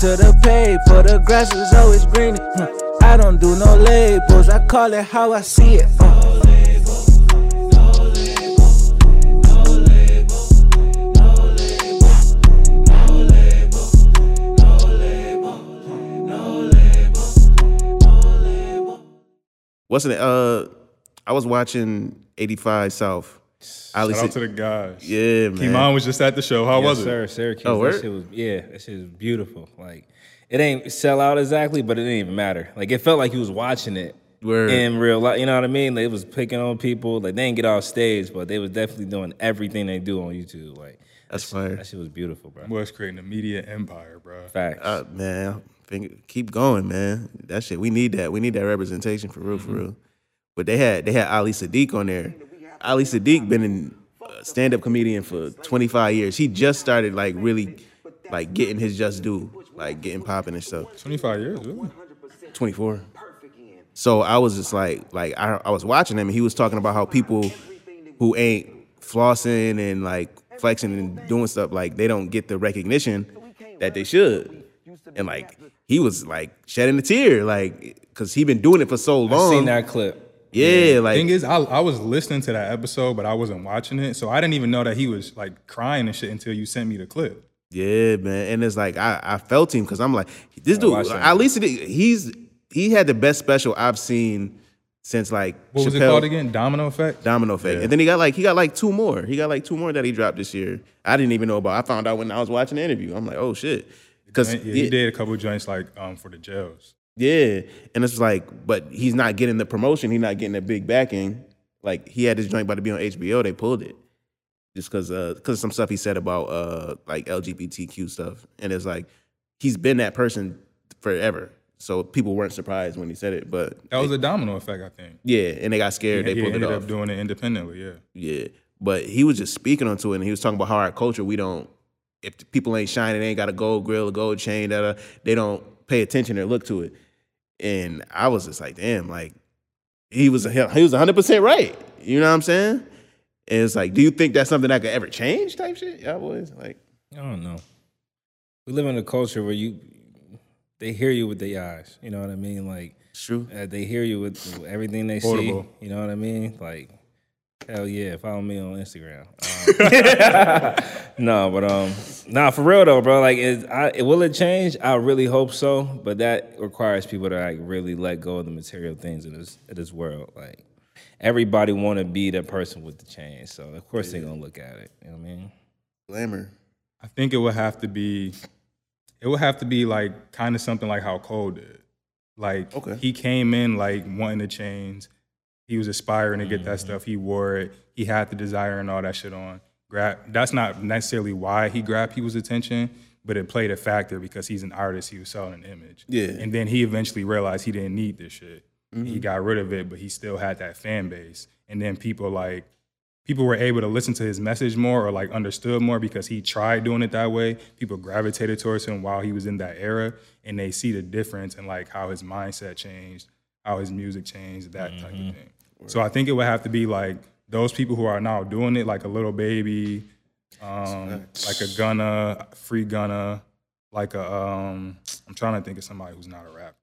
to the paper, the grass is always greener. I don't do no labels, I call it how I see it. What's it? I was watching 85 South. Shout out to the guys. Yeah, man. Kimon was just at the show. How was it? Sir, Syracuse. Oh, that shit was that shit was beautiful. Like, it ain't sell out exactly, but it didn't even matter. Like, it felt like you was watching it in real life. You know what I mean? Like, it was picking on people. Like, they didn't get off stage, but they was definitely doing everything they do on YouTube. Like, that's fire. That shit was beautiful, bro. Was creating a media empire, bro. Facts. Man, keep going, man. That shit, we need that. We need that representation for real, for real. But they had Ali Sadiq on there. Ali Sadiq been in stand-up comedian for 25 years. He just started like really like getting his just due, like getting popping and stuff. 25 years, really? 24. So I was just like I was watching him and he was talking about how people who ain't flossing and like flexing and doing stuff, like they don't get the recognition that they should. And like he was like shedding a tear, like because he been doing it for so long. I seen that clip. Yeah, like thing is, I was listening to that episode, but I wasn't watching it, so I didn't even know that he was like crying and shit until you sent me the clip. Yeah, man, and it's like I felt him because I'm like, this dude, at least he had the best special I've seen since like what was Chappelle. It called again? Domino Effect. Domino Effect, and then he got like two more. He got like two more that he dropped this year. I didn't even know about. I found out when I was watching the interview. I'm like, oh shit, because he did a couple joints like for the jails. Yeah, and it's like, but he's not getting the promotion. He's not getting that big backing. Like he had this joint about to be on HBO, they pulled it just because of some stuff he said about like LGBTQ stuff, and it's like he's been that person forever. So people weren't surprised when he said it, but that was a domino effect, I think. Yeah, and they got scared. They pulled it off. Ended up doing it independently. Yeah, yeah, but he was just speaking onto it, and he was talking about how our culture, we don't. If the people ain't shining, they ain't got a gold grill, a gold chain, they don't pay attention or look to it. And I was just like, damn, like he was 100% right. You know what I'm saying? And it's like, do you think that's something that could ever change? Type shit, y'all boys. Like, I don't know. We live in a culture where they hear you with their eyes. You know what I mean? Like, it's true. They hear you with everything they Portable. See. You know what I mean? Like, hell yeah, follow me on Instagram. No, but for real though, bro. Like, will it change? I really hope so, but that requires people to like really let go of the material things in this world. Like, everybody want to be the person with the change, so of course they gonna look at it. You know what I mean? Glamour. I think it would have to be like kind of something like how Cole did. Like, he came in like wanting to change. He was aspiring to get that stuff. He wore it. He had the desire and all that shit on. That's not necessarily why he grabbed people's attention, but it played a factor because he's an artist. He was selling an image. Yeah. And then he eventually realized he didn't need this shit. Mm-hmm. He got rid of it, but he still had that fan base. And then people were able to listen to his message more or like understood more because he tried doing it that way. People gravitated towards him while he was in that era, and they see the difference in like how his mindset changed, how his music changed, that type of thing. So I think it would have to be like those people who are now doing it, like a Lil Baby, like a Gunna, Free Gunna, like a I'm trying to think of somebody who's not a rapper.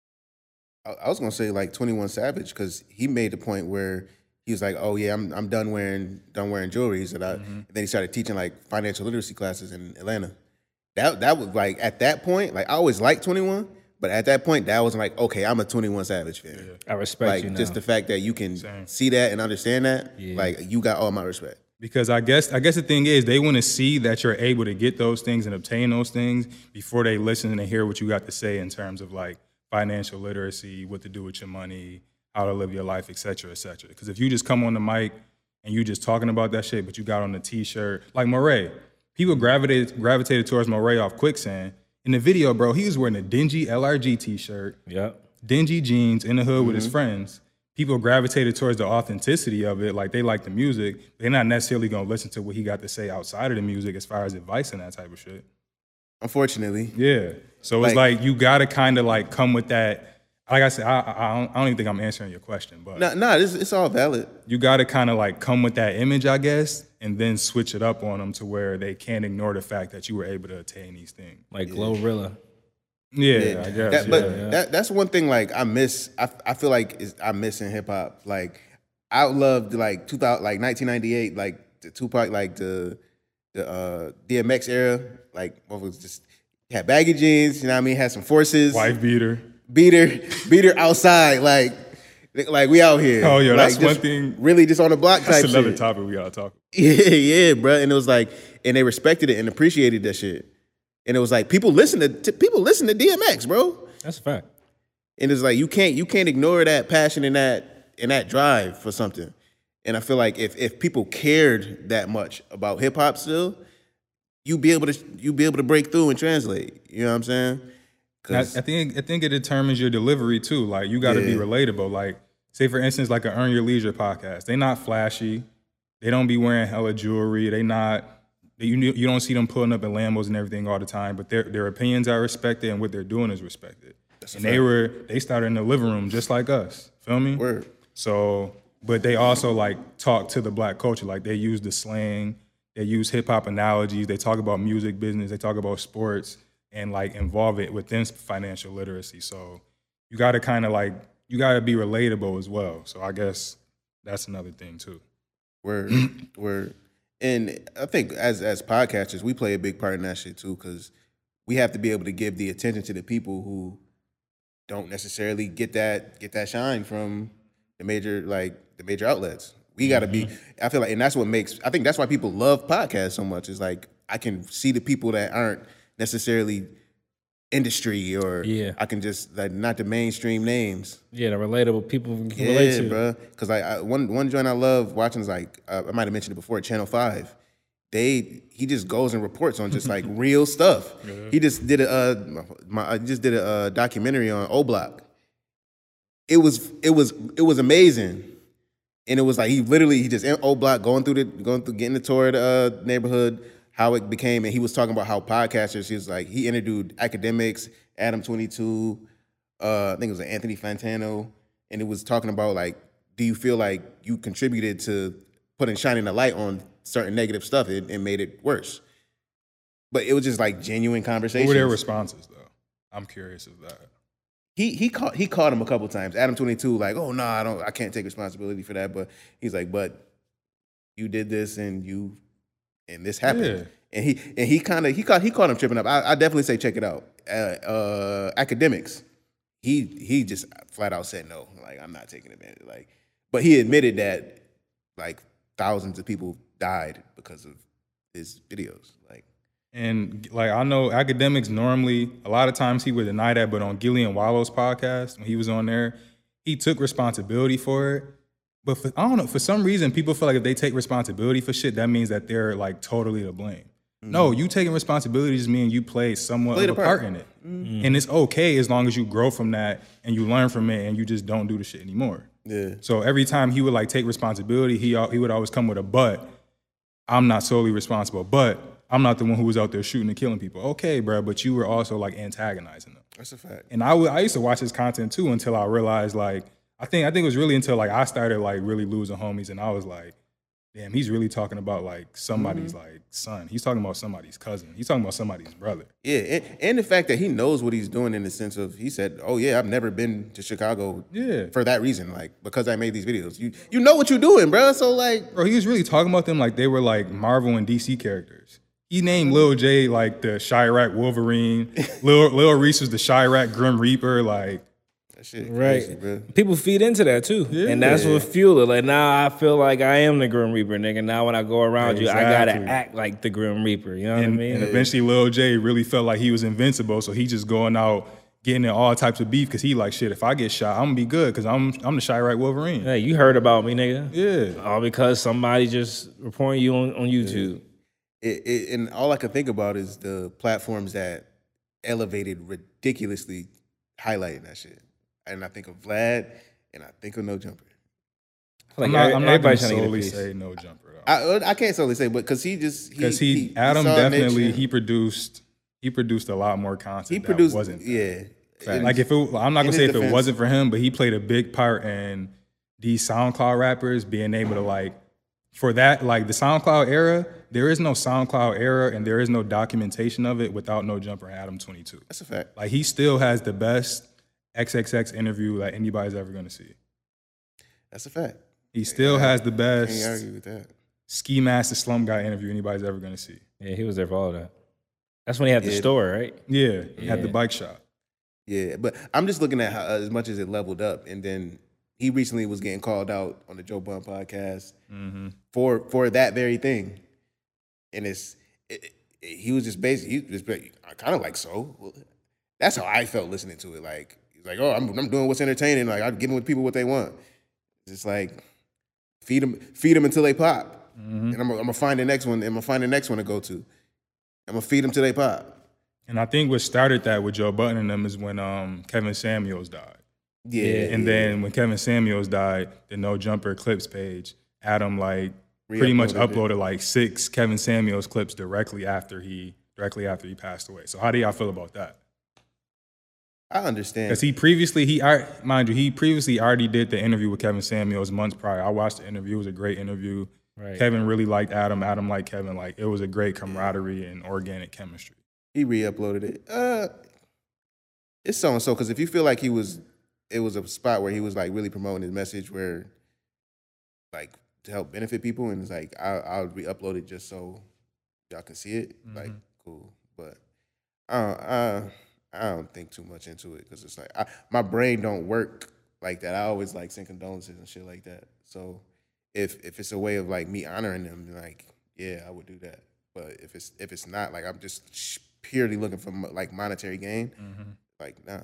I was gonna say like 21 Savage because he made the point where he was like, oh yeah, I'm done wearing jewelry. He said, and then he started teaching like financial literacy classes in Atlanta. That was like at that point, like I always liked 21. But at that point, that was like, okay, I'm a 21 Savage fan. Yeah. I respect you now. Just the fact that you can see that and understand that, like you got all my respect. Because I guess the thing is, they want to see that you're able to get those things and obtain those things before they listen and hear what you got to say in terms of like financial literacy, what to do with your money, how to live your life, et cetera, et cetera. Because if you just come on the mic and you just talking about that shit, but you got on the T-shirt, like Moray, people gravitated towards Moray off Quicksand. In the video, bro, he was wearing a dingy LRG T-shirt, dingy jeans in the hood with his friends. People gravitated towards the authenticity of it, like they like the music. They're not necessarily gonna listen to what he got to say outside of the music as far as advice and that type of shit. Unfortunately. Yeah. So it's like you gotta kind of like come with that. Like I said, I don't even think I'm answering your question, but it's all valid. You gotta kind of like come with that image, I guess, and then switch it up on them to where they can't ignore the fact that you were able to attain these things. Like Glorilla. Yeah, I guess. That's one thing. Like I miss. I feel like I miss in hip hop. Like I loved like 2000, like 1998, like the Tupac, like the DMX era. Like what was just had baggy jeans. You know what I mean? Had some forces. Wife beater outside. Like we out here. Oh, yo, like, that's one thing. Really, just on the block type. That's another shit. topic we gotta talk about. Yeah, bro. And it was like, and they respected it and appreciated that shit. And it was like people listen to DMX, bro. That's a fact. And it's like you can't ignore that passion and that drive for something. And I feel like if people cared that much about hip hop still, you'd be able to break through and translate. You know what I'm saying? I think it determines your delivery too. Like you got to be relatable. Like say for instance, like an Earn Your Leisure podcast. They not flashy. They don't be wearing hella jewelry. They not. You don't see them pulling up in Lambos and everything all the time. But their opinions are respected and what they're doing is respected. And they started in the living room just like us. Feel me? Word. So, but they also like talk to the black culture. Like they use the slang. They use hip hop analogies. They talk about music business. They talk about sports. And like involve it within financial literacy. So you got to kind of like, you got to be relatable as well. So I guess that's another thing too. Word. And I think as podcasters, we play a big part in that shit too, because we have to be able to give the attention to the people who don't necessarily get that shine from the major outlets. We got to be, I feel like, and I think that's why people love podcasts so much, is like, I can see the people that aren't necessarily industry or I can just like not the mainstream names. Yeah, the relatable people can relate to. Yeah, bro. Because one joint I love watching is like I might have mentioned it before, Channel 5. He just goes and reports on just like real stuff. He just did a documentary on O Block. It was amazing. And it was like he just in O Block going through getting the tour of the neighborhood, how it became, and he was talking about how podcasters, he interviewed academics, Adam 22, I think it was Anthony Fantano, and it was talking about like, do you feel like you contributed to shining a light on certain negative stuff and made it worse? But it was just like genuine conversations. What were their responses though? I'm curious of that. He called him a couple times. Adam 22, like, oh no, I can't take responsibility for that. But he's like, but you did this and this happened. Yeah. And he caught him tripping up. I definitely say check it out. Academics. He just flat out said no. Like, I'm not taking advantage. Like, but he admitted that like thousands of people died because of his videos. Like, and like I know academics normally a lot of times he would deny that, but on Gillian Wallow's podcast when he was on there, he took responsibility for it. But I don't know, for some reason, people feel like if they take responsibility for shit, that means that they're like totally to blame. Mm-hmm. No, you taking responsibility just means you played somewhat of a part in it. Mm-hmm. And it's okay as long as you grow from that and you learn from it and you just don't do the shit anymore. Yeah. So every time he would like take responsibility, he would always come with a but. I'm not solely responsible, but I'm not the one who was out there shooting and killing people. Okay, bro, but you were also like antagonizing them. That's a fact. And I used to watch his content too until I realized like, I think it was really until like I started like really losing homies and I was like, damn, he's really talking about like somebody's like son. He's talking about somebody's cousin. He's talking about somebody's brother. Yeah, and the fact that he knows what he's doing in the sense of he said, oh yeah, I've never been to Chicago for that reason, like because I made these videos. You know what you're doing, bro. So like, bro, he was really talking about them like they were like Marvel and DC characters. He named Lil J like the Chirac Wolverine. Lil Reese was the Chirac Grim Reaper. Like, that shit right. crazy, bro. People feed into that too. Yeah. And that's what fuel it. Like now I feel like I am the Grim Reaper, nigga. Now when I go around you, I gotta act like the Grim Reaper. You know what I mean? And eventually Lil J really felt like he was invincible, so he just going out getting in all types of beef because he like, shit, if I get shot, I'm gonna be good because I'm the Chirac Wolverine. Hey, you heard about me, nigga. Yeah. All because somebody just reporting you on YouTube. Yeah. And all I can think about is the platforms that elevated ridiculously highlighting that shit. And I think of Vlad, and I think of No Jumper. Like I'm not going to solely say No Jumper. I can't solely say, but because Adam definitely he produced a lot more content. He produced, that wasn't like if it, I'm not gonna say if it wasn't for him, but he played a big part in these SoundCloud rappers being able to like for that, like the SoundCloud era, there is no SoundCloud era and there is no documentation of it without No Jumper and Adam 22. That's a fact. Like he still has the best XXX interview that anybody's ever gonna see. That's a fact. He still has the best Can't argue with that. Ski Master Slum Guy interview anybody's ever gonna see. Yeah, he was there for all of that. That's when he had the store, right? Yeah, he had the bike shop. Yeah, but I'm just looking at how as much as it leveled up, and then he recently was getting called out on the Joe Budden podcast for that very thing, and he was just basically kind of like so. That's how I felt listening to it. Like he's like, oh, I'm doing what's entertaining. Like I'm giving with people what they want. It's like feed them until they pop, and I'm gonna find the next one. I'm gonna find the next one to go to. I'm gonna feed them till they pop. And I think what started that with Joe Budden and them is when Kevin Samuels died. Yeah. And then when Kevin Samuels died, the No Jumper clips page, Adam pretty much uploaded like 6 Kevin Samuels clips directly after he passed away. So how do y'all feel about that? I understand. Because he previously already did the interview with Kevin Samuels months prior. I watched the interview. It was a great interview. Right. Kevin really liked Adam. Adam liked Kevin. Like it was a great camaraderie and organic chemistry. He re-uploaded it. It's so and so because if you feel like it was a spot where he was like really promoting his message, where like to help benefit people, and it's like I'll re-upload it just so y'all can see it. Like cool, but I don't think too much into it because it's like my brain don't work like that. I always like send condolences and shit like that. So if it's a way of like me honoring them, like yeah, I would do that. But if it's not, like I'm just purely looking for like monetary gain, like nah.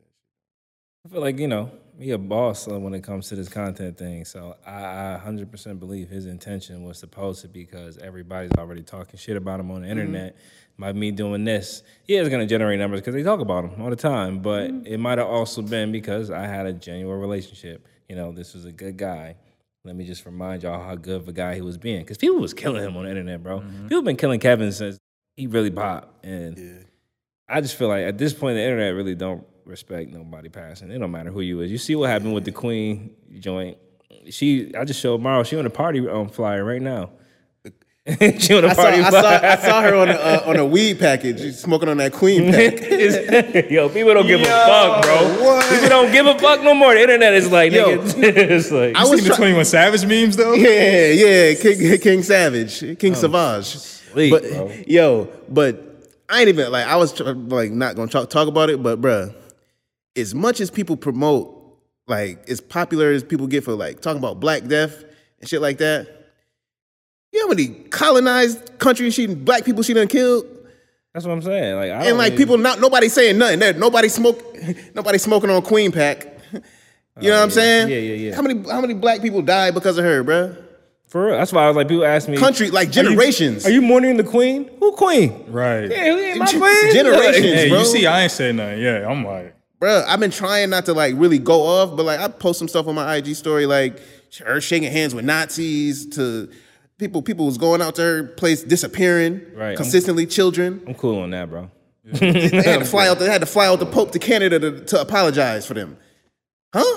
I feel like, he a boss when it comes to this content thing. So I 100% believe his intention was supposed to be because everybody's already talking shit about him on the internet. By me doing this, yeah, it's going to generate numbers because they talk about him all the time. But it might have also been because I had a genuine relationship. This was a good guy. Let me just remind y'all how good of a guy he was being. Because people was killing him on the internet, bro. People been killing Kevin since he really popped. And I just feel like at this point, the internet really don't respect nobody passing. It don't matter who you is. You see what happened with the Queen joint. I just showed Maro. She on the party flyer right now. She on the party flyer. I saw her on a weed package. She's smoking on that Queen pack. Yo, people don't give a fuck, bro. What? People don't give a fuck no more. The internet is like, nigga, it's like. I was the 21 Savage memes though. Yeah, King Savage, King Savage. Sleep, but bro. but I ain't even like I was like not gonna talk about it, but bruh, as much as people promote, like as popular as people get for like talking about Black Death and shit like that, you know how many colonized countries black people she done killed? That's what I'm saying. Like, and like people nobody saying nothing. Nobody smoking on Queen pack. You know what I'm saying? Yeah. How many black people died because of her, bruh? For real. That's why I was like, people ask me. Country, like generations. Are you mourning the Queen? Who Queen? Right. Yeah, who ain't my Queen? Generations, Hey, bro. you see, I ain't saying nothing. Yeah, I'm like. Bruh, I've been trying not to like really go off, but like I post some stuff on my IG story, like her shaking hands with Nazis to people was going out to her place disappearing, right? Consistently, children. I'm cool on that, bro. They had to fly out the Pope to Canada to apologize for them, huh?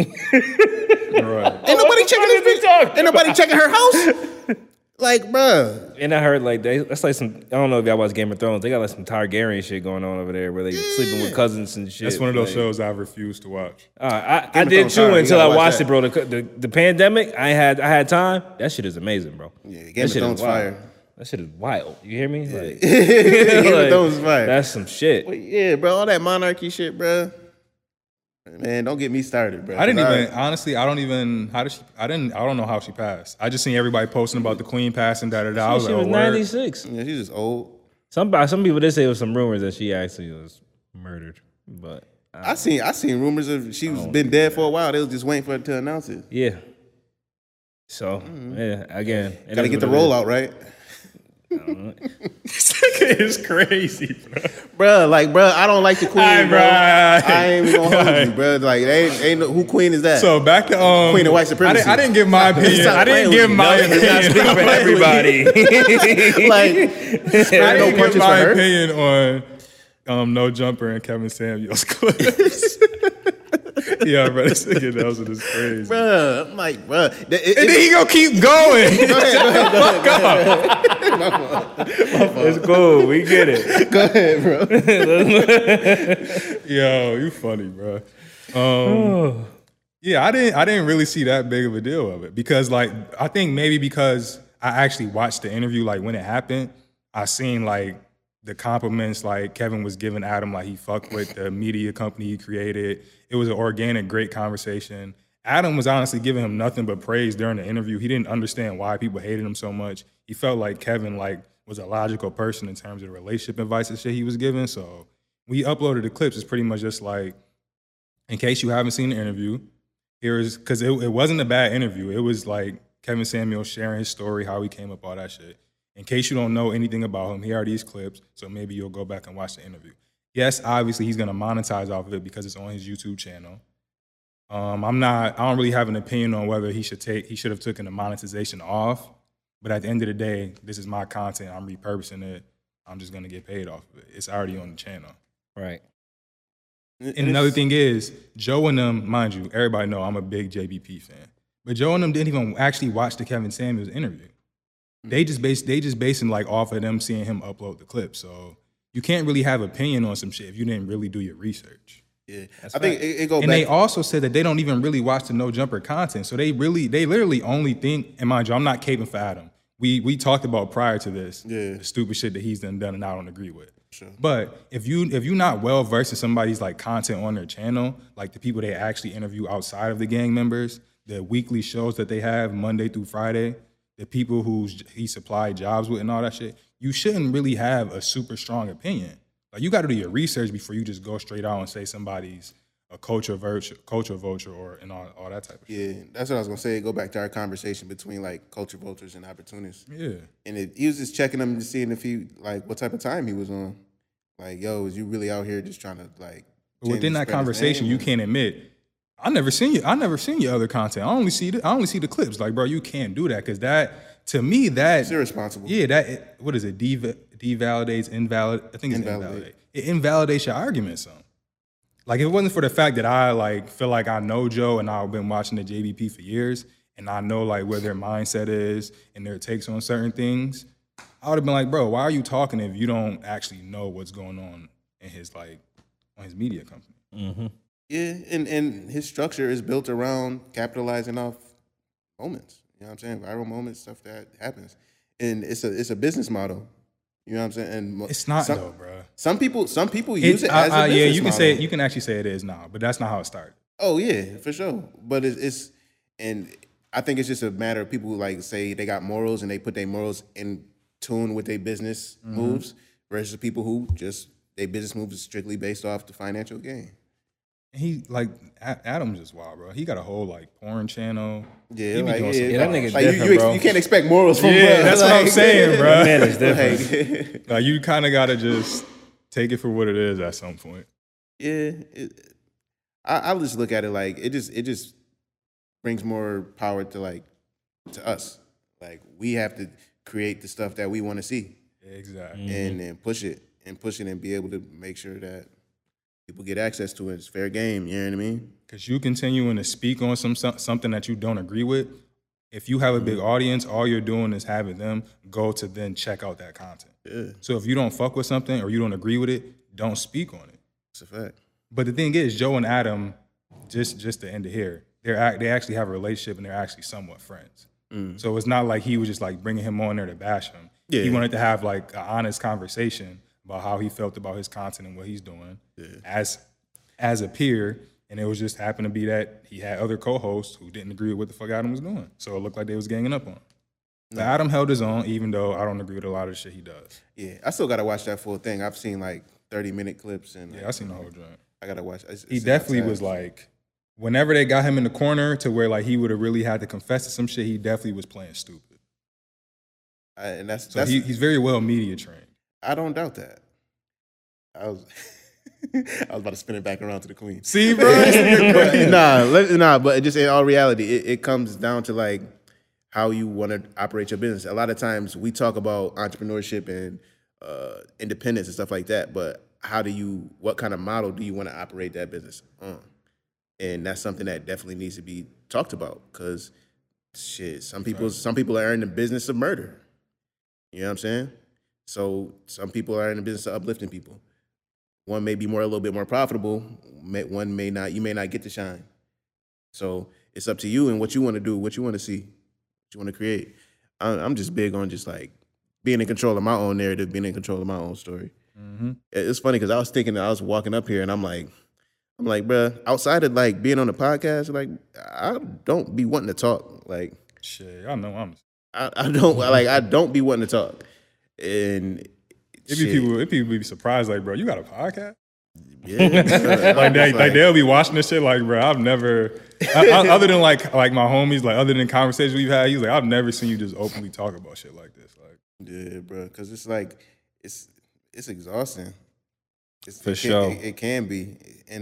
Right. Ain't nobody checking this bitch. Ain't nobody checking her house. Like, bruh. And I heard like that's like some. I don't know if y'all watch Game of Thrones. They got like some Targaryen shit going on over there where they sleeping with cousins and shit. That's one of those shows I refuse to watch. I did too until I watched it, bro. The pandemic, I had time. That shit is amazing, bro. Yeah, Game of Thrones fire. That shit is wild. You hear me? Like, Game of Thrones fire. That's some shit. Well, yeah, bro. All that monarchy shit, bro. Man, don't get me started, bro. I don't know how she passed. I just seen everybody posting about the Queen passing, I was She like, was oh, 96. Yeah, she's just old. Some people did say it was some rumors that she actually was murdered, but I seen rumors of she's been dead for a while. They was just waiting for her to announce it. yeah. So yeah, again, Gotta get the rollout right. It's crazy, Bruh, I don't like the Queen, Right, bro. right. I ain't even gonna hold you, bro. Like, ain't no, who Queen is that? So back to Queen of white supremacy. I didn't give my opinion. Stop I didn't playing give with my me. opinion. not speak for everybody. Like, I no didn't give punches my for her. opinion on No Jumper and Kevin Samuels clips. Yeah, bro, this nigga Nelson is crazy. Bruh, I'm like, bruh. And then he gonna keep going. Go ahead. It's cool. We get it. Go ahead, bro. Yo, you funny, bro. Yeah, I didn't really see that big of a deal of it because, like, I think maybe because I actually watched the interview, like when it happened, I seen like the compliments like Kevin was giving Adam, like he fucked with the media company he created. It was an organic, great conversation. Adam was honestly giving him nothing but praise during the interview. He didn't understand why people hated him so much. He felt like Kevin like was a logical person in terms of relationship advice and shit he was giving. So when he uploaded the clips, it's pretty much just like, in case you haven't seen the interview, here's, because it wasn't a bad interview. It was like Kevin Samuel sharing his story, how he came up, all that shit. In case you don't know anything about him, here are these clips, so maybe you'll go back and watch the interview. Yes, obviously he's gonna monetize off of it because it's on his YouTube channel. I don't really have an opinion on whether he should have taken the monetization off, but at the end of the day, this is my content, I'm repurposing it, I'm just gonna get paid off of it. It's already on the channel. Right. And another thing is, Joe and them, mind you, everybody know I'm a big JBP fan, but Joe and them didn't even actually watch the Kevin Samuels interview. They just basing like off of them seeing him upload the clip. So you can't really have opinion on some shit if you didn't really do your research. Yeah, I think it goes back. And they also said that they don't even really watch the No Jumper content. So they literally only think, and mind you, I'm not caping for Adam. We talked about prior to this, the stupid shit that he's done and I don't agree with. Sure. But if you're not well versed in somebody's like content on their channel, like the people they actually interview outside of the gang members, the weekly shows that they have Monday through Friday, the people who he supplied jobs with and all that shit, you shouldn't really have a super strong opinion. Like you got to do your research before you just go straight out and say somebody's a culture vulture or and all that type of shit. Yeah, that's what I was gonna say. Go back to our conversation between like culture vultures and opportunists. Yeah. And he was just checking them to seeing if he like what type of time he was on. Like, yo, is you really out here just trying to like? But within that conversation, you can't admit, I never seen your other content. I only see the clips. Like, bro, you can't do that because that to me it's irresponsible. Yeah, what is it? Devalidates, invalid. I think it's invalidate. It invalidates your argument, son. Like, if it wasn't for the fact that I like feel like I know Joe and I've been watching the JBP for years, and I know like where their mindset is and their takes on certain things, I would have been like, bro, why are you talking if you don't actually know what's going on in his like on his media company? Mm-hmm. Yeah, and his structure is built around capitalizing off moments. You know what I'm saying? Viral moments, stuff that happens, and it's a business model. You know what I'm saying? And it's not though, bro. Some people use it as a business model. Yeah, you can say you can actually say it is now, but that's not how it started. Oh yeah, for sure. But it's and I think it's just a matter of people who like say they got morals and they put their morals in tune with their business moves versus the people who just their business moves is strictly based off the financial gain. He like Adam's just wild, bro. He got a whole like porn channel. Yeah, He be like, doing yeah, some that wild nigga shit. like different, bro. you can't expect morals from Yeah, bro. that's what I'm saying, bro. Man, it's different. Like you kind of gotta just take it for what it is at some point. Yeah, I just look at it like it just brings more power to us. Like we have to create the stuff that we want to see Exactly. and then push it and be able to make sure that people get access to it. It's fair game. You know what I mean? Because you continuing to speak on something that you don't agree with, if you have a big audience, all you're doing is having them go to then check out that content. Yeah, So if you don't fuck with something or you don't agree with it, don't speak on it. it's a fact. But the thing is, Joe and Adam, just to end it here, they actually have a relationship and they're actually somewhat friends. So it's not like he was just like bringing him on there to bash him. Yeah. He wanted to have like an honest conversation about how he felt about his content and what he's doing as a peer. And it was just happened to be that he had other co-hosts who didn't agree with what the fuck Adam was doing. So it looked like they was ganging up on him. But Adam held his own, even though I don't agree with a lot of the shit he does. Yeah, I still gotta watch that full thing. I've seen like 30-minute clips and Yeah, I seen the whole joint. I gotta watch. He definitely was like, whenever they got him in the corner to where like he would have really had to confess to some shit, he definitely was playing stupid. and that's He's very well media trained. I don't doubt that. I was about to spin it back around to the queen. See, bro? But just in all reality, it comes down to like how you want to operate your business. A lot of times we talk about entrepreneurship and independence and stuff like that, but what kind of model do you want to operate that business on? And that's something that definitely needs to be talked about because, shit, some people are in the business of murder. You know what I'm saying? So some people are in the business of uplifting people. One may be a little bit more profitable. One may not. You may not get to shine. So it's up to you and what you want to do, what you want to see, what you want to create. I'm just big on just like being in control of my own narrative, being in control of my own story. Mm-hmm. It's funny because I was thinking that I was walking up here and I'm like, bruh, outside of like being on the podcast, like I don't be wanting to talk. Like, shit, I know I don't be wanting to talk. And If people be surprised, like, bro, you got a podcast? Yeah. like they'll be watching this shit, like, bro, I've never, other than like my homies, like other than conversations we've had, he's like, I've never seen you just openly talk about shit like this. Like, yeah, bro, because it's like, it's exhausting. For sure. It can be. And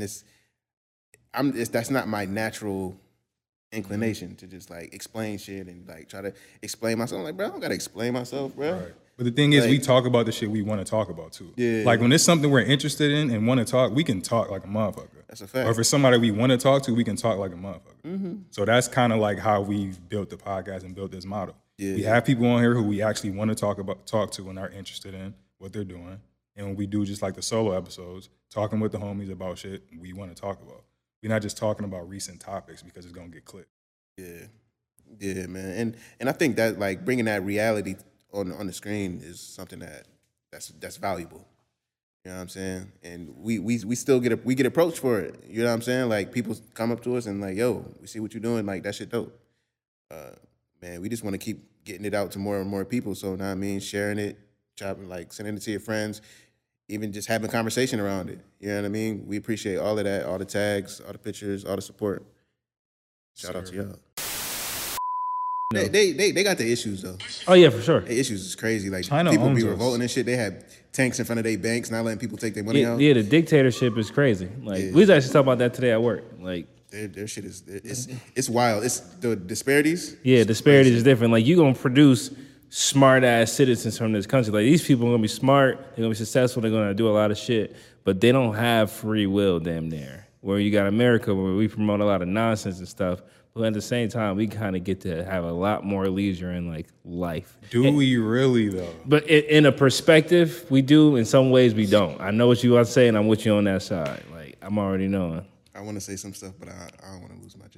that's not my natural inclination to just like explain shit and like try to explain myself. I'm like, bro, I don't gotta explain myself, bro. right. But the thing is, we talk about the shit we want to talk about too. Yeah. Like when it's something we're interested in and want to talk, we can talk like a motherfucker. That's a fact. Or if it's somebody we want to talk to, we can talk like a motherfucker. Mm-hmm. So that's kind of like how we've built the podcast and built this model. Yeah. We have people on here who we actually want to talk to and are interested in what they're doing. And when we do just like the solo episodes, talking with the homies about shit we want to talk about. We're not just talking about recent topics because it's gonna get clipped. Yeah, man. And I think that like bringing that reality on the screen is something that's valuable. You know what I'm saying? And we still get approached for it. You know what I'm saying? Like people come up to us and like, yo, we see what you're doing. Like that shit dope. Man, we just want to keep getting it out to more and more people. So now I mean, sharing it, sending it to your friends, even just having a conversation around it. You know what I mean? We appreciate all of that, all the tags, all the pictures, all the support. Shout out to y'all. They got the issues though. Oh yeah, for sure. The issues is crazy. Like China people be owns revolting and shit. They have tanks in front of their banks, not letting people take their money out. Yeah, the dictatorship is crazy. Like we was actually talking about that today at work. Like their shit is it's wild. It's the disparities. Yeah, disparities is different. Like you gonna produce smart ass citizens from this country. Like these people are gonna be smart. They're gonna be successful. They're gonna do a lot of shit, but they don't have free will. Damn near. Where you got America, where we promote a lot of nonsense and stuff. But at the same time, we kind of get to have a lot more leisure in like life. We really though? But in a perspective, we do. In some ways, we don't. I know what you want to say, and I'm with you on that side. Like I'm already knowing. I want to say some stuff, but I don't want to lose my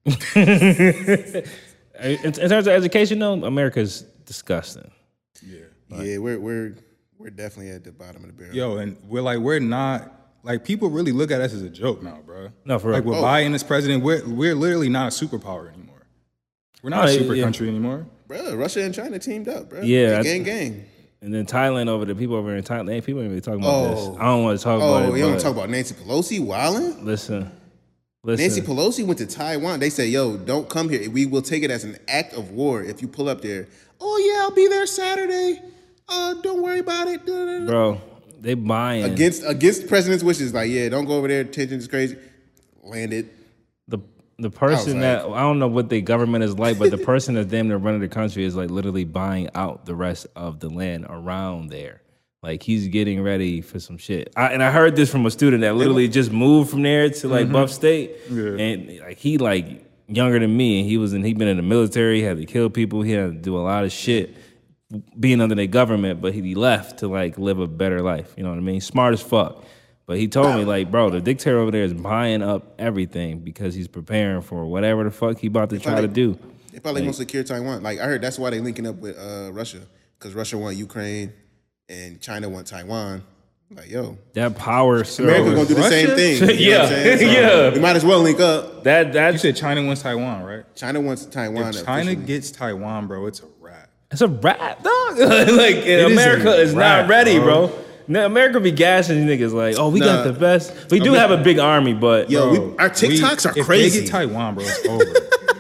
job. in terms of education, though, America's disgusting. Yeah, we're definitely at the bottom of the barrel. Yo, and we're not. Like, people really look at us as a joke now, bro. No, for real. Like, with Biden as president, we're literally not a superpower anymore. We're not a super country anymore. Bro, Russia and China teamed up, bro. Yeah. Gang. And then Thailand the people over in Thailand, people ain't really talking about this. I don't want to talk about it. Oh, you don't talk about Nancy Pelosi wilding? Listen. Nancy Pelosi went to Taiwan. They said, yo, don't come here. We will take it as an act of war if you pull up there. Oh, yeah, I'll be there Saturday. Don't worry about it. Bro. They buying against the president's wishes. Like, yeah, don't go over there. Tension is crazy. Landed. The person I don't know what the government is like, but the person that's damn near running the country is like literally buying out the rest of the land around there. Like he's getting ready for some shit. I heard this from a student that literally just moved from there to like Buff State, and like he like younger than me, and he been in the military. He had to kill people. He had to do a lot of shit. Being under their government, but he left to like live a better life. You know what I mean? Smart as fuck. But he told me like, bro, the dictator over there is buying up everything because he's preparing for whatever the fuck he about to try to do. They probably want to secure Taiwan. Like I heard that's why they linking up with Russia, because Russia want Ukraine and China want Taiwan. Like, yo, that power. America gonna do the same thing. You know what I'm saying? So we might as well link up. That you said China wants Taiwan, right? China wants Taiwan. If China gets Taiwan, bro, it's a wrap. It's a rap, dog. Like America is not ready, bro. Now, America be gassing these niggas like, oh, we got the best. We do have a big army, but our TikToks are crazy. If they get Taiwan, bro, it's over.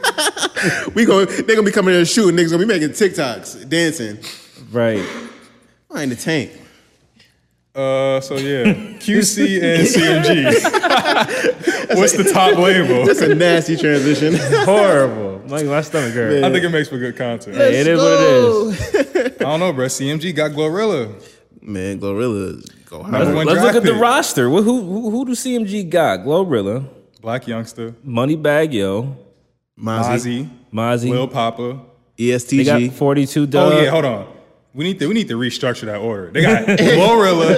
They're gonna be coming in and shooting. Niggas gonna be making TikToks, dancing. Right. I ain't the tank. So yeah, QC and CMG. What's the top label? That's a nasty transition. Horrible. Like my stomach hurt. I think it makes for good content. Hey, it is what it is. I don't know, bro. CMG got Glorilla. Man, Glorilla go hard. Let's look at the roster. Who do CMG got? Glorilla. Black Youngster, Moneybag Yo, Mozzie, Mozzie. Lil Papa. They got ESTG. 42 Doug. Oh yeah, hold on. We need to restructure that order. They got Glorilla,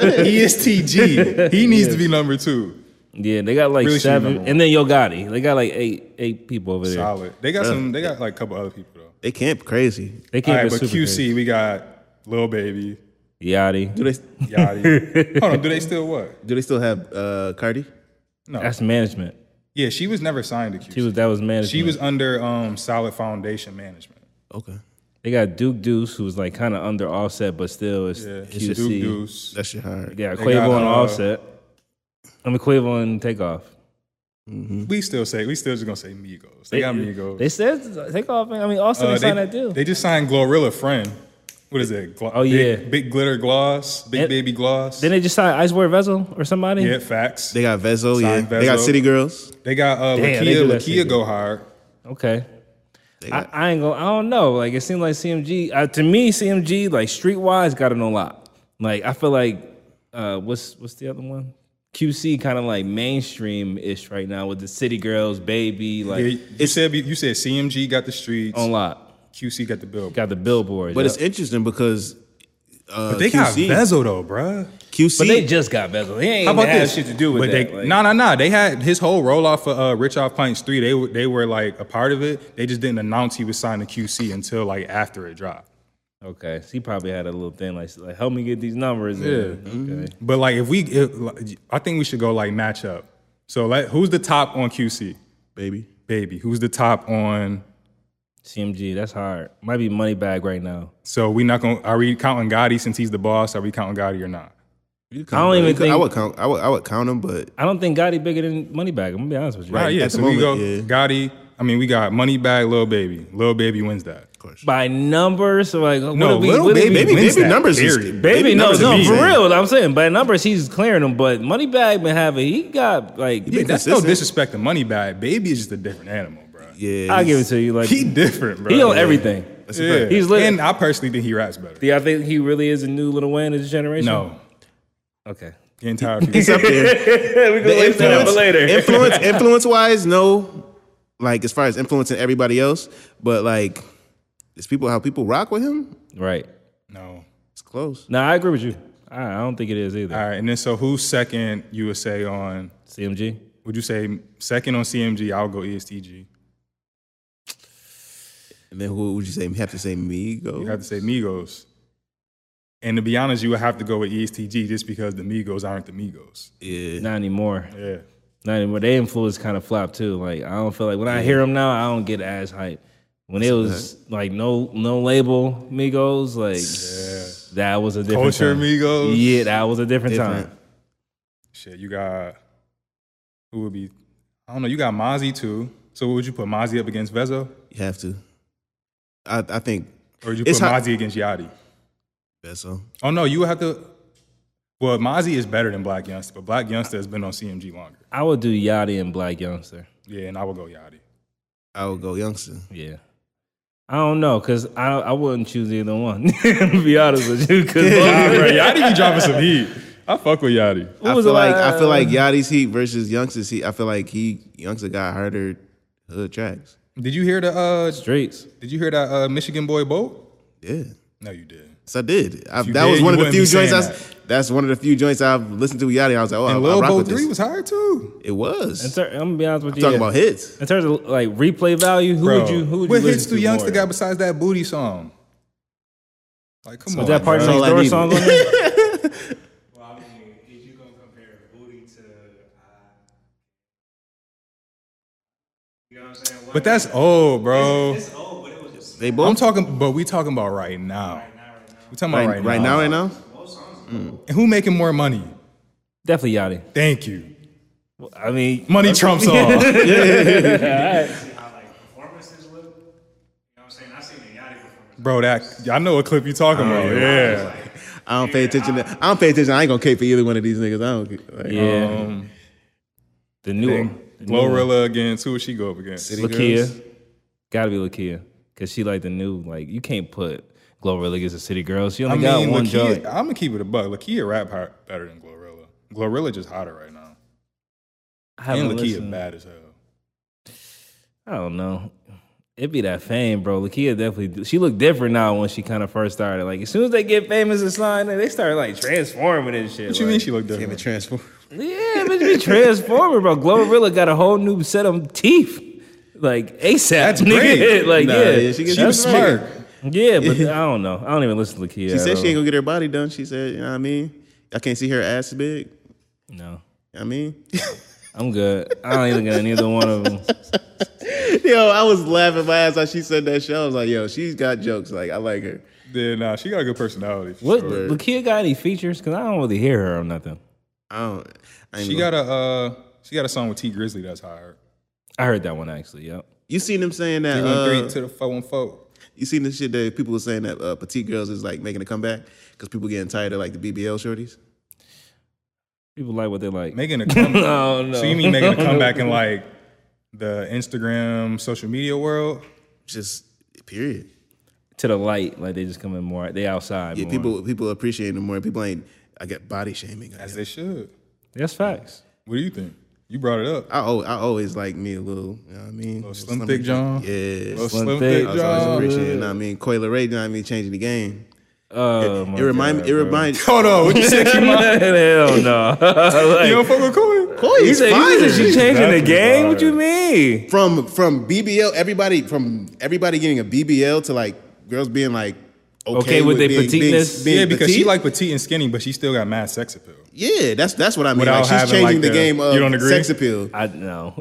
ESTG. He needs to be number 2. Yeah, they got like Really should be 7, number and then Yo Gotti. They got like eight people over there. Solid. They got some. They got like a couple other people though. They camp crazy. They All can't right, be but super QC, crazy. we got Lil Baby, Yachty. Do they Yachty. Hold on, do they still what? still have Cardi? No. That's management. Yeah, she was never signed to QC. That was management. She was under Solid Foundation Management. Okay. They got Duke Deuce, who's like kind of under Offset, but still is Yeah, QC. Duke Deuce. That shit hard. Yeah, They Quavo got, and Offset. Quavo and Takeoff. We still just gonna say Migos. They got Migos. They said Takeoff. I mean, Offset they signed that deal. They just signed Glorilla Friend. What is it? Big Glitter Gloss, Big And- Baby Gloss. Then they just signed Icewear Vessel or somebody. Yeah, facts. They got Vezo, yeah. Signed They got Vezo. City Girls. They got Damn, they do that Lakia shit. go hard. Okay. They got, I ain't gonna. I don't know. Like it seemed like CMG. To me, CMG like streetwise got it on lock. Like I feel like what's the other one? QC kind of like mainstream ish right now with the City Girls, Baby, like Yeah, you said CMG got the streets. on lock. QC got the bill. Got the billboards. but yeah. it's interesting because But they got QC, Vezo though, bruh. QC. But they just got Bezel. He ain't How about have this? shit to do with but that. They, like, no. They had his whole roll off for Rich Off Pints 3. They were like a part of it. They just didn't announce he was signed to QC until like after it dropped. Okay, so he probably had a little thing like help me get these numbers. Okay. But like I think we should go like match up. So who's the top on QC? baby. Who's the top on? CMG, that's hard. Might be Moneybag right now. So we not gonna. Are we counting Gotti since he's the boss? Are we counting Gotti or not? You I don't even think- I would count them, but I don't think Gotti bigger than Moneybag. I'm gonna be honest with you. Right. Yeah. at the So we go moment, yeah. Gotti. I mean, we got Moneybag, Lil Baby. Lil Baby wins that. of course. By numbers, so like No, Lil what do we- Baby wins Baby that, numbers is- period. Baby, no, numbers no, is for easy. real. I'm saying by numbers, he's clearing them. But Moneybag been having, he got like, Yeah, that's no consistent. disrespect to Moneybag. Baby is just a different animal, bro. Yeah, I'll give it to you. Like He different, bro. he on everything. That's a Yeah. fact. He's lit. And I personally think he raps better. Do y'all think he really is a new Lil Wayne of this generation? No. Okay. The entire It's up there. We can wait for that for later. influence wise, no. Like as far as influencing everybody else, but like it's how people rock with him. Right. No. It's close. No, I agree with you. I don't think it is either. All right, and then so who's second, you would say, on, CMG. would you say second on CMG, I'll go ESTG. And then who would you say? You have to say Migos. You have to say Migos. And to be honest, you would have to go with ESTG just because the Migos aren't the Migos. Yeah. Not anymore. Yeah. Not anymore. Their influence kind of flopped too. Like I don't feel like when I hear them now, I don't get as hype. When it was like no label Migos, like that was a different Culture time. Migos. Yeah, that was a different time. Shit, you got, who would be, I don't know, you got Mozzie too. So would you put Mozzie up against Vezo? You have to. I think Or would you It's put hot- Mozzie against Yachty? Vezo. Oh no, you would have to, well, Mozzie is better than Black Youngster, but Black Youngster has been on CMG longer. I would do Yachty and Black Youngster. Yeah, and I would go Yachty. I would go Youngster. Yeah. I don't know, cause I wouldn't choose either one. To be honest with you, cause Yachty be dropping some heat. I fuck with Yachty. I feel like Yachty's heat versus Youngster's heat. I feel like Youngster got harder hood tracks. Did you hear the streets. Did you hear that Michigan Boy Boat? Yeah. No, you did. Yes, I did. you That did, was you one of the wouldn't few be saying joints. That's one of the few joints I've listened to with Yachty. I was like, oh, And I Lil rock Boat with 3 this. was hard too. It was. I'm gonna be honest with you. Talking about hits. In terms of like replay value, who would you what listen hits do to Youngster more? got besides that booty song? Like, come on. Was that Party bro. Next all I Door needed. song on there? Well, I mean, if you gonna compare booty to, you know what I'm saying? But that's old, bro. It's old, but it was just They I'm both talking, but we talking about right now. We talking about right now. right now. And who making more money? Definitely Yachty. Thank you. I mean, Money trumps all. how like performances look. You know what I'm saying? I seen the Yachty performance. Bro, that I know what clip you talking about. Yeah. I don't pay attention. I don't pay attention. I ain't gonna cape for either one of these niggas. I don't. Like, yeah. The new one. Glorilla against, who would she go up against? City Lakia. Girls. Gotta be Lakia. Cause she like the new, like, you can't put Glorilla against a City Girl. She I only mean, got one Lakia, joint. I'm gonna keep it a buck. Lakia rap better than Glorilla. Glorilla just hotter right now. I And haven't Lakia listened. bad as hell. I don't know. It'd be that fame, bro. Lakia definitely. She looked different now when she kind of first started. Like as soon as they get famous and sign, they start like transforming and shit. What you like, mean she looked Damn different? it, transform. Yeah, but be transforming, bro. Glorilla got a whole new set of teeth, like ASAP. That's nigga. great. Like Nah, yeah, yeah, she She was smart. Yeah, but I don't know. I don't even listen to Lakia. She said she ain't gonna get her body done. She said, you know what I mean? I can't see her ass is big. No, I mean, I'm good. I don't even get neither one of them. yo, I was laughing my ass off. She said that shit. I was like, yo, she's got jokes. Like, I like her. Yeah, nah, she got a good personality. For What sure. Lakia got any features? Because I don't really hear her or nothing. I ain't She gonna- got a song with T Grizzly that's higher. I heard that one actually. Yep. You seen them saying that? 313 to the 414. You seen the shit that people were saying that petite girls is like making a comeback because people getting tired of like the BBL shorties. People like what they like. Making a comeback. Oh, no. So you mean making a comeback in like the Instagram social media world? Just period. To the light, like they just come in more. They outside. Yeah, more. people appreciate them more. People ain't. I get body shaming. As they should. That's facts. What do you think? You brought it up. I always like me a little. You know what I mean? Little Slim Thick John. Yeah. Little Slim Slim Thick Thick I was always John. appreciating. You know what I mean? Coyle Ray. You know what I mean? Changing the game. Oh, It remind me. It remind. Hold on, what you say, Kima? Hell no. Like, You don't fuck with Coy? Coyle you is said fire. she changing the That's game? What fire. you mean? From BBL. Everybody getting a BBL to like girls being like Okay with their petiteness? Yeah, because she petite. like petite and skinny, but she still got mad sex appeal. Yeah, that's what I mean. Without Like, she's having, changing like, the the- game of you don't agree? sex appeal. I know.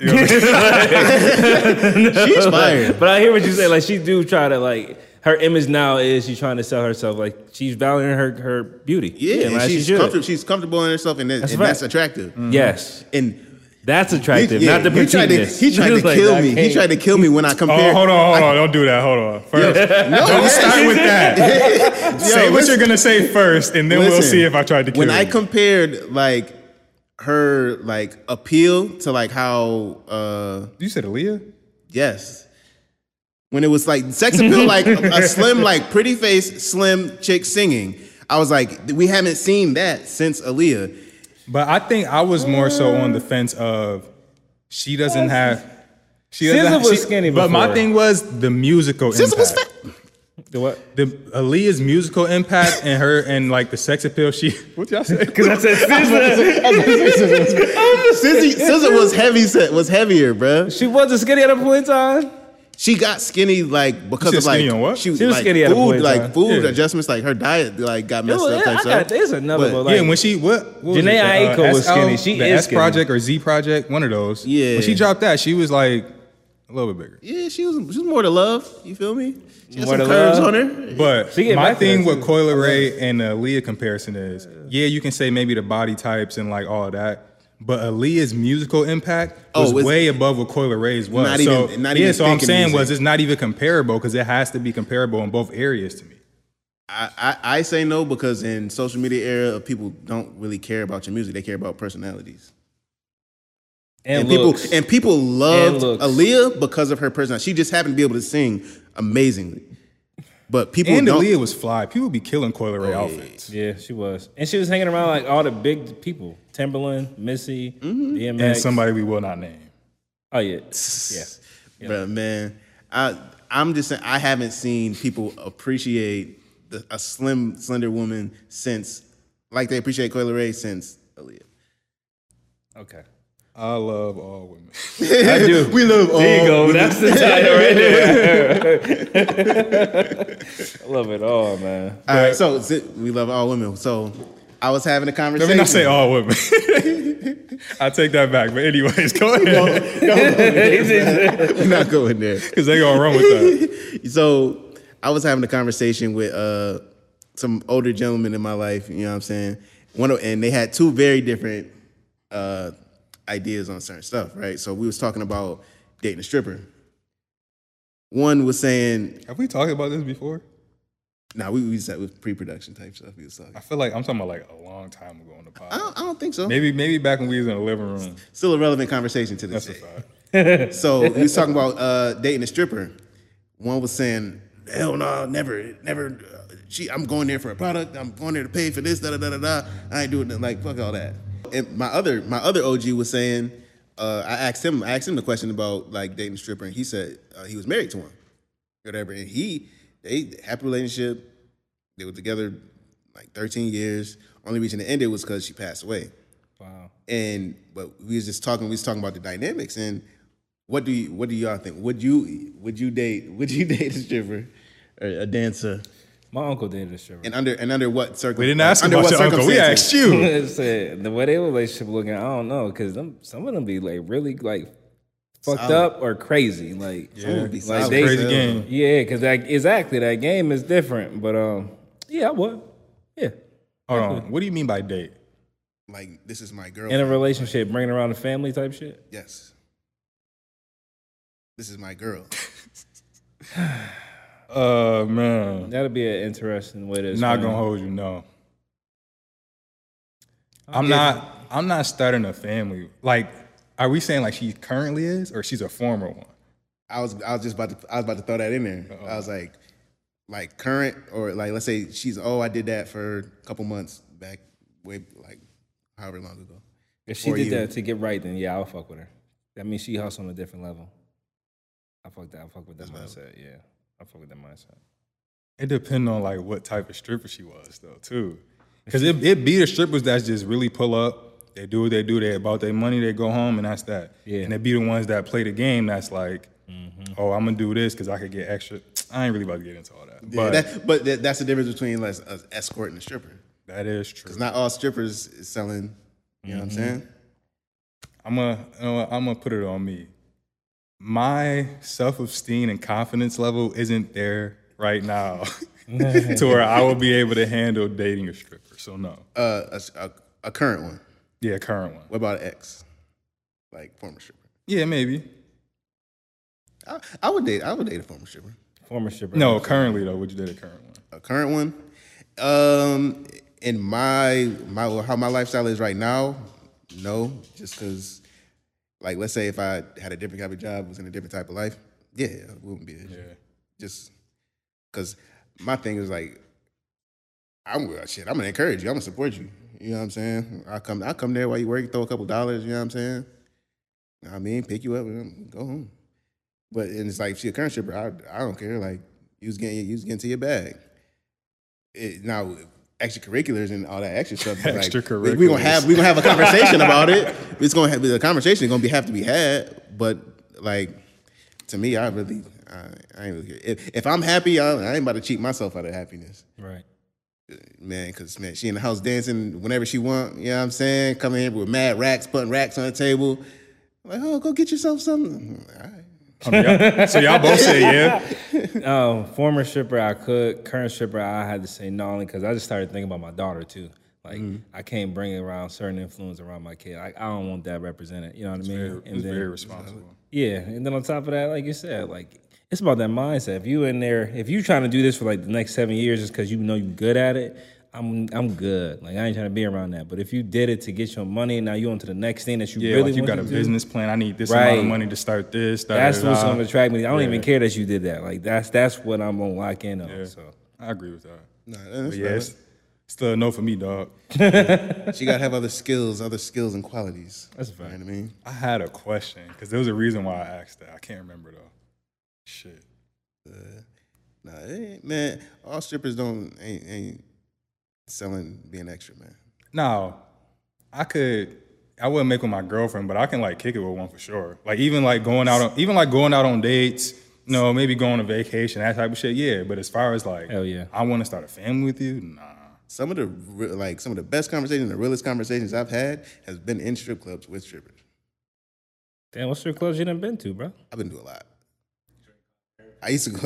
She's fire. But I hear what you say. Like she do try to like her image now is she's trying to sell herself. Like she's valuing her beauty. Yeah, and like, she she's should. comfortable. She's comfortable in herself, and That's that's right. attractive. Yes, And that's attractive. yeah, not the he tried petiteness. to Like, kill I me. He can't- tried to kill me when I Oh, compared. hold on. Don't do that. Hold on. First, don't start with that. Say what you're going to say first, and then we'll Listen, see if I tried to kill when you. I compared like her like appeal to like how You said Aaliyah? yes. When it was like sex appeal, like a slim, like pretty face, slim chick singing, I was like, we haven't seen that since Aaliyah. But I think I was more so on the fence of she doesn't have. She doesn't SZA have, was skinny But my before. thing was the musical Since it was impact. fat. The what? The Aaliyah's musical impact and her and like the sex appeal. She what y'all say? Because I said SZA. SZA was heavier, bruh. She wasn't skinny at a point in time. She got skinny like because You of said like skinny on what? She was like, skinny at a point food in like time. food Yeah. adjustments, like her diet like got messed up type stuff. There's another But- one. Like, Yeah, when she what was Janae it? Aiko was SL, skinny. She the is S skinny. Project or Z Project, one of those. Yeah. When she dropped that, she was like a little bit bigger. Yeah, she was more to love. You feel me? She had More some to curves love. on her. But She get my back to thing that, with too. Coyle Ray and the Aaliyah comparison is, yeah, you can say maybe the body types and like all of that, but Aaliyah's musical impact was it's way above what Coyle Ray's was. not so even- not yeah, even so I'm thinking saying music. was it's not even comparable because it has to be comparable in both areas to me. I say no because in social media era, people don't really care about your music. They care about personalities. and people looks. and people loved looks. Aaliyah because of her personality. She just happened to be able to sing amazingly. But people And don't. Aaliyah was fly. People be killing Coyle Ray outfits. Yeah, she was, and she was hanging around like all the big people: Timberland, Missy, DMX, And somebody we will not name. Oh yeah, yeah. Bruh, man, I'm just saying I haven't seen people appreciate a slender woman since, like they appreciate Coyle Ray since Aaliyah. Okay, I love all women. I do. We love all. There you go. That's the title right there. I love it all, man. All right, so we love all women. So I was having a Let conversation. me not say all women. I take that back. But anyways, go ahead. We're not going there. Because they gonna run with that. So I was having a conversation with some older gentlemen in my life. You know what I'm saying? And they had two very different ideas on certain stuff, right? So we was talking about dating a stripper. One was saying, Have we talked about this before? we said with pre-production type stuff. We was talking. I feel like I'm talking about like a long time ago on the I podcast. don't think so. Maybe back when we was in the living room. Still a relevant conversation to this That's a day. fact. So we was talking about dating a stripper. One was saying, "Hell no, never. I'm going there for a product. I'm going there to pay for this. Da da da da da. I ain't doing it. Like fuck all that." And my other OG was saying, I asked him the question about like dating a stripper, and he said he was married to one, whatever. And they happy relationship. They were together like 13 years. Only reason it ended was because she passed away. Wow. But we was talking about the dynamics. And what do y'all think? Would you date a stripper or a dancer? My uncle dated a stripper. And under what circumstances? We didn't ask about your uncle. We asked you. Said, the way their relationship looking, I don't know, because some of them be like really like fucked Solid. up or crazy. Like, Some would be like solid. they, Crazy game. Yeah, because exactly that game is different. But yeah, I would. Yeah, Hold on. What do you mean by date? Like, this is my in girlfriend. a relationship, bringing around the family type shit. Yes. This is my girl. Man. That'd be an interesting way to. Not explain gonna it. hold you, no. I'm not starting a family. Like, are we saying like she currently is, or she's a former one? I was about to throw that in there. I was like current, or like, let's say I did that for a couple months back, way like however long ago. If she Or did you. that to get right, then yeah, I'll fuck with her. That means she hustle on a different level. I fuck with that mindset. Yeah, I fuck with that mindset. It depends on like what type of stripper she was though, too. Because it be the strippers that's just really pull up. They do what they do. They about their money. They go home, and that's that. Yeah. And it be the ones that play the game. That's like, oh, I'm gonna do this because I could get extra. I ain't really about to get into all that. But That's the difference between like an escort and a stripper. that is true. Because not all strippers is selling. You know what I'm saying? I'm gonna put it on me. My self-esteem and confidence level isn't there right now to where I will be able to handle dating a stripper. So no. A current one. Yeah, current one. What about an ex? Like former stripper. Yeah, maybe. I would date a former stripper. Former stripper. No, currently though, would you date a current one? A current one. In my how my lifestyle is right now, no. Just because, like, let's say if I had a different type of job, was in a different type of life, yeah, it wouldn't be. Just because my thing is like, I'm gonna encourage you. I'm gonna support you. You know what I'm saying? I come there while you work, throw a couple dollars. You know what I'm saying? I mean, pick you up and go home. But and it's like, if she a current stripper, I don't care. Like, you was getting to your bag. Now, extracurriculars and all that extra stuff. Like, Extracurriculars. we gonna have a conversation about it. It's gonna have the conversation gonna have to be had. But like, to me, I ain't really care. If I'm happy, I ain't about to cheat myself out of happiness. Right. Man, because she in the house dancing whenever she want. You know what I'm saying? Coming in with mad racks, putting racks on the table. Like, oh, go get yourself something. All right. So y'all both say yeah. Former stripper, I could. Current stripper, I had to say no, only because I just started thinking about my daughter too. Like, I can't bring around certain influence around my kid. Like, I don't want that represented. You know what I mean? It's very responsible. Yeah, and then on top of that, like you said, like, it's about that mindset. If you in there, if you trying to do this for like the next 7 years just because you know you're good at it, I'm good. Like, I ain't trying to be around that. But if you did it to get your money, now you on to the next thing that you really like you want got to a do. business plan. I need this amount of money to start this. That's what's going to attract me. I don't even care that you did that. Like, that's what I'm going to lock in on. Yeah. So I agree with that. Nah, But that's yeah, valid. it's still a no for me, dog. She gotta have other skills and qualities. That's a You fact. know what I mean? I had a question because there was a reason why I asked that. I can't remember though. Shit. Nah, man, all strippers ain't selling being extra, man. No, I wouldn't make with my girlfriend, but I can like kick it with one for sure. Like even going out on dates, you know, maybe going on vacation, that type of shit. Yeah, but as far as like, Hell yeah. I want to start a family with you. Nah. Some of the best conversations, the realest conversations I've had has been in strip clubs with strippers. Damn, what strip clubs you done been to, bro? I've been to a lot. I used to go.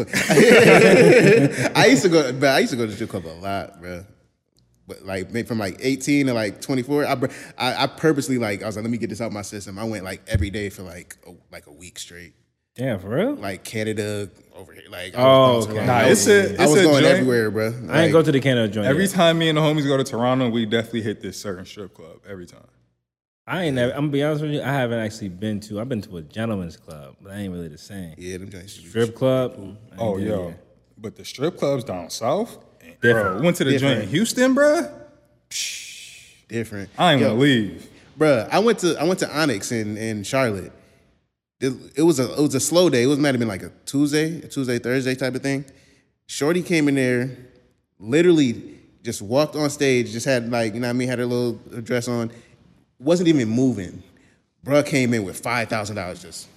I used to go to the strip club a lot, bro. But like maybe from like 18 to like 24, I purposely I was like, let me get this out my system. I went like every day for like a week straight. Damn, for real? Like Canada over here. Like Okay. Nah, I was it's a going joint. everywhere, bro. I ain't go to the Canada joint Every yet. time me and the homies go to Toronto, we definitely hit this certain strip club every time. I'm gonna be honest with you, I haven't actually been to. I've been to a gentleman's club, but I ain't really the same. Yeah, them joints. Strip club. I ain't Oh, did it yo. yet. But the strip clubs down south, Different. bro, we went to the joint in Houston, bro. Different. I ain't want to leave. Bruh, I went to Onyx in Charlotte. It was a slow day. It might have been like a Tuesday, Thursday type of thing. Shorty came in there, literally just walked on stage, just had like, you know what I mean, had her little dress on, wasn't even moving. Bruh came in with $5,000 just.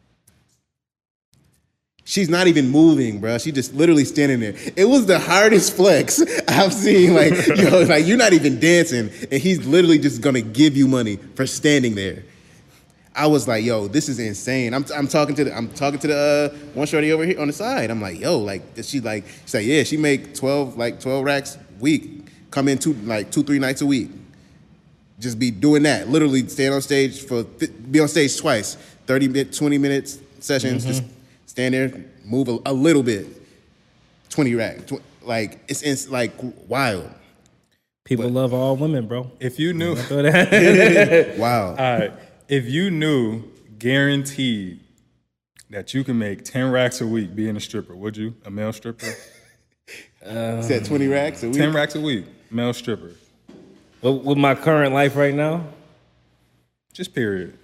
She's not even moving, bro. She just literally standing there. It was the hardest flex I've seen. Like, like you're not even dancing, and he's literally just gonna give you money for standing there. I was like, yo, this is insane. I'm talking to the one shorty over here on the side. I'm like, yo, like she's like, yeah, she make 12 racks a week. Come in 2-3 nights a week. Just be doing that. Literally stand on stage be on stage twice. 20 minutes sessions. Just stand there, move a little bit. 20 racks. Like it's like wild. People love all women, bro. If you knew, Wow. all right. If you knew guaranteed that you can make 10 racks a week being a stripper, would you? A male stripper? Said 20 racks a week. 10 racks a week, male stripper. With my current life right now, Just period.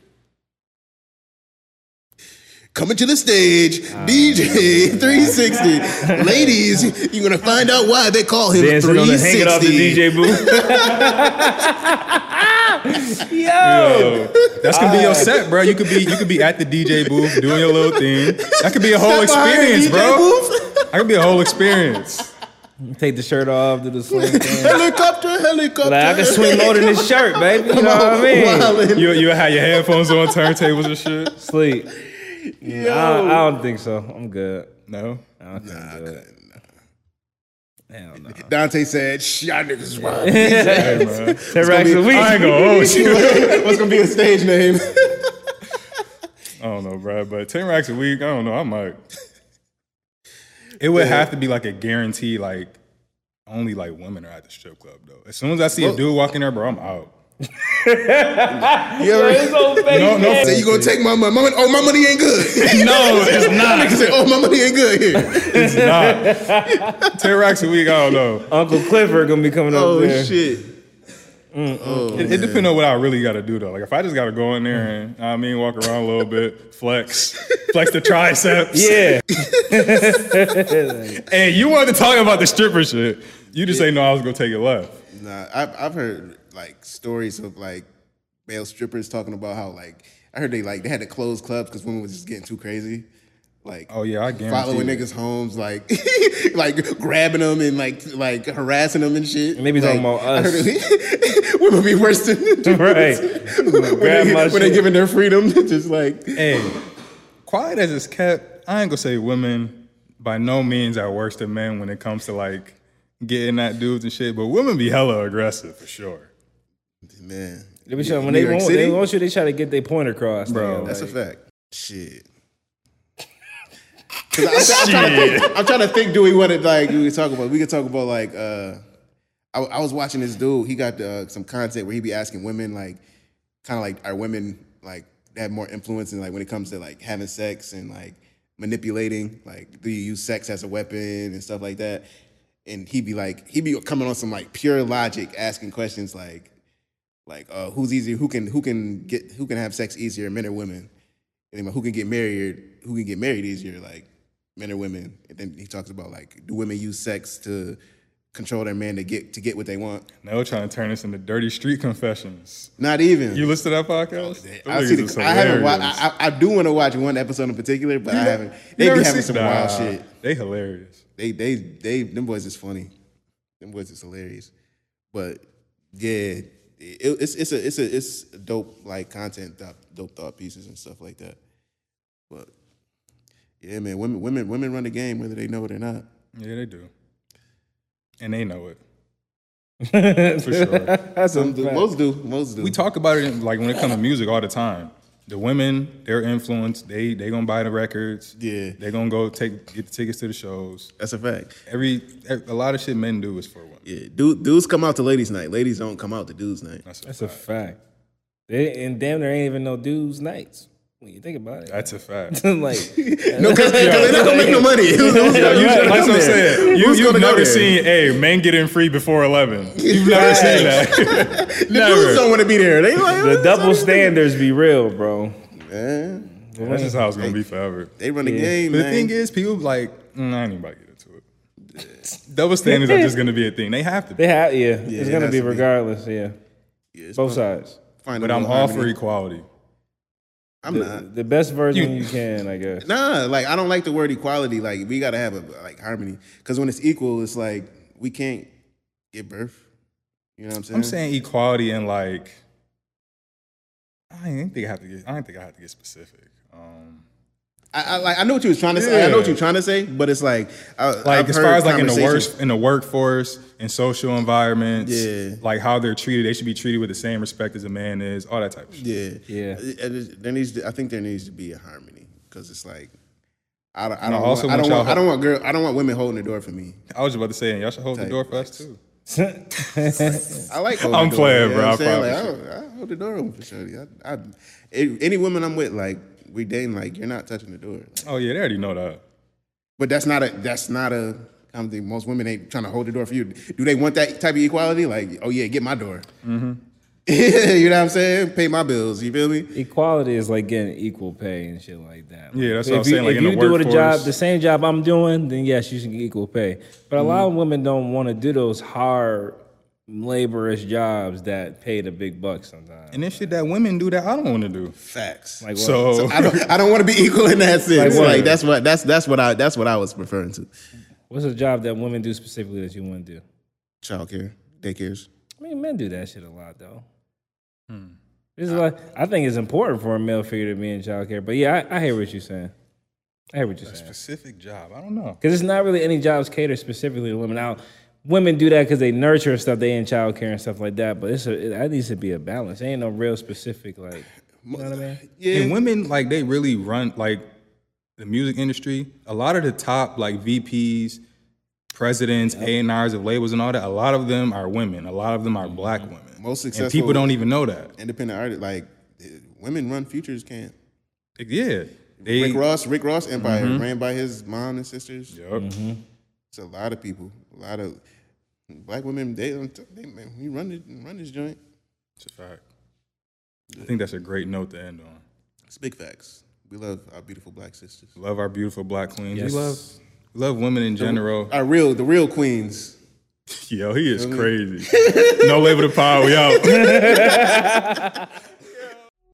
Coming to the stage, DJ 360. Ladies, you're gonna find out why they call him dancing on the 360. hanging off the DJ booth. Yo, that's gonna be your set, bro. You could be at the DJ booth doing your little thing. That could be a whole Step behind the experience, DJ bro. booth. That could be a whole experience. Take the shirt off, do the swing thing. Helicopter. Like, I can swing more than this shirt, baby. You know what I mean? Wildin'. You have your headphones on, turntables and shit. Sleep. I don't think so. I'm good. No. I don't think I'm good. Hell no. Dante said, y'all niggas wild. Hey, man. 10 racks a week. I ain't gonna hold you. What's gonna be a stage name? I don't know, bro, but 10 racks a week, I don't know, I might. It would have to be like a guarantee, like, only like women are at the strip club, though. As soon as I see a dude walk in there, bro, I'm out. You ever No. say you gonna take my money? My money ain't good. No, it's not. Nigga say, my money ain't good here. It's not. 10 racks a week, I don't know. Uncle Clifford gonna be coming up there. Shit. It depends on what I really got to do, though. Like, if I just got to go in there and, walk around a little bit, flex the triceps. Yeah. Hey, you wanted to talk about the stripper shit. You just say, no, I was going to take it left. Nah, I've heard like stories of like male strippers talking about how like I heard they had to close clubs because women was just getting too crazy. Like, Oh, yeah, I guarantee following it. niggas' homes, like like grabbing them and like harassing them and shit. Maybe talking Like, about I us. heard women be worse than Right. when they giving their freedom. Just like Hey, quiet as it's kept, I ain't going to say women by no means are worse than men when it comes to, like, getting at dudes and shit, but women be hella aggressive, for sure. man. They be trying, when New they York want, City? they want you, they try to get their point across. Bro, nigga, That's a like, fact. Shit. 'Cause I'm trying to think. Do we want to like? We could talk about like. I was watching this dude. He got some content where he be asking women like, kind of like, are women like they have more influence in like when it comes to like having sex and like manipulating? Like, do you use sex as a weapon and stuff like that? And he be coming on some like pure logic, asking questions like who's easier? Who can have sex easier, men or women? And then who can get married easier, like men or women? And then he talks about like, do women use sex to control their man to get what they want? Now we're trying to turn this into dirty street confessions. Not even. You listen to that podcast? I haven't watched. I do want to watch one episode in particular, but I haven't. They be having some wild shit. They hilarious. They them boys is funny. Them boys is hilarious. But yeah, it's a dope like content, dope thought pieces and stuff like that. But yeah, man, women run the game whether they know it or not. Yeah, they do. And they know it. For sure. That's a fact. Most do. We talk about it like when it comes to music all the time. The women, their influence, they gonna buy the records. Yeah. They gonna go get the tickets to the shows. That's a fact. A lot of shit men do is for women. Yeah, dudes come out to ladies' night. Ladies don't come out to dudes' night. That's a fact. And damn, there ain't even no dudes' nights. when you think about it. That's a fact. Like, No, because they're not gonna make no money. Who's That's what I'm gonna saying. Who's You've gonna go never there? seen, hey, men getting free before 11. You've never seen that. The dudes Never. don't want to be there. They like the double standards be real, bro. Man, That's just how it's going to be forever. they run the Yeah. game, But the man. thing is, people like, I ain't even about to get into it. Double standards are just going to be a thing. They have to be. They have, it's it gonna has be to be. regardless, yeah. Yeah, it's Both fun. sides. Find But a I'm little all for harmony. equality. I'm not. The best version you can, I guess. Nah, like I don't like the word equality. Like we gotta have a like harmony. Because when it's equal, it's like we can't give birth. You know what I'm saying? I'm saying equality and like, I don't think I have to get specific. I know what you was trying to say. I know what you're trying to say, but it's like Like as far as like in the workforce, in social environments, Yeah. like how they're treated, they should be treated with the same respect as a man is, all that type of shit. Yeah. I think there needs to be a harmony because it's like I I also want y'all- don't want women holding the door for me. I was just about to say, and y'all should hold the Type. door for us too. I like holding I'm the door. playing, you know bro, what I'm saying? I Like, I hold the door open for sure. Any woman I'm with, like we dating, like you're not touching the door. Like, Oh yeah, they already know that. but that's not a. I don't think most women ain't trying to hold the door for you. Do they want that type of equality? Like, oh yeah, get my door. Mm-hmm. You know what I'm saying? Pay my bills. You feel me? Equality is like getting equal pay and shit like that. Yeah, that's If what I'm you- saying, like, if in the you do a job, workforce. the same job I'm doing, then yes, you should get equal pay. But a lot of women don't want to do those hard, laborious jobs that pay the big bucks sometimes. And then shit that women do that I don't want to do. Facts. Like what? So, I don't want to be equal in that sense. Like what? Like that's what I was referring to. What's a job that women do specifically that you want to do? Childcare, daycares. I mean, men do that shit a lot though. This is like, I think it's important for a male figure to be in childcare. But yeah, I hear what you're saying. I hear what you're a saying. specific job, I don't know. Because it's not really any jobs catered specifically to women. Now, women do that because they nurture and stuff. They in childcare and stuff like that. But that needs to be a balance. There ain't no real specific, like, you know what I mean? Yeah. And women, like, they really run, like, the music industry. A lot of the top, like, VPs, presidents, A&Rs of labels and all that, a lot of them are women. A lot of them are black women. Most And successful people don't even know that. independent artists, like women run Futures camp. Yeah. Rick Ross Empire ran by his mom and sisters. Yup. It's a lot of people, a lot of black women. We run this joint. It's a fact. I think that's a great note to end on. It's big facts. We love our beautiful black sisters. Love our beautiful black queens. Yes. We love women in general. The real queens. Yo, he is crazy. No label to power. We out.